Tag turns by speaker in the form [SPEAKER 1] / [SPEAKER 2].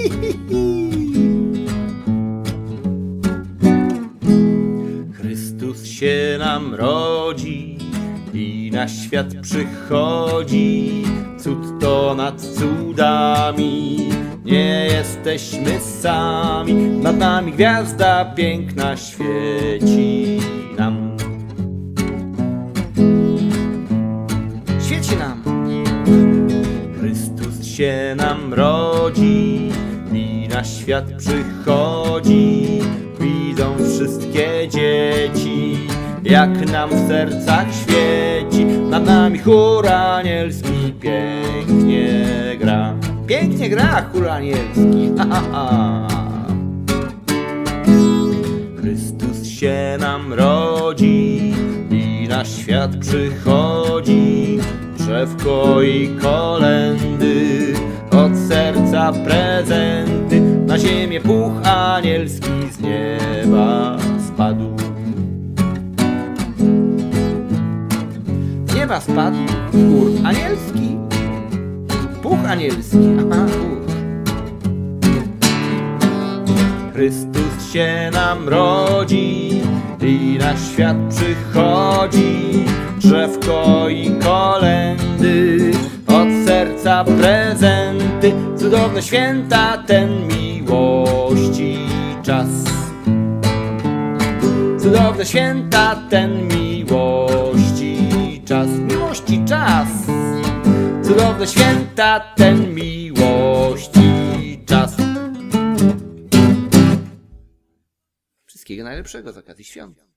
[SPEAKER 1] Chrystus się nam rodzi i na świat przychodzi. Cud to nad cudami, nie jesteśmy sami. Nad nami gwiazda piękna świeci nam. Świeci nam. Chrystus się nam rodzi i na świat przychodzi. Widzą wszystkie dzieci, jak nam w sercach świeci. Nad nami chór anielski pięknie gra. Pięknie gra chór anielski. Ha, ha, ha. Chrystus się nam rodzi i na świat przychodzi. Drzewko i kolędy, od serca prezenty. Na ziemię puch anielski z nieba spadł. Z nieba spadł chór anielski. Puch anielski. Aha, puch. Chrystus się nam rodzi i na świat przychodzi. Drzewko i kolędy, od serca prezenty. Cudowne święta, ten miłości czas. Cudowne święta, ten miłości czas. Miłości czas. Cudowne święta, ten miłości czas. Wszystkiego najlepszego z okazji świąt.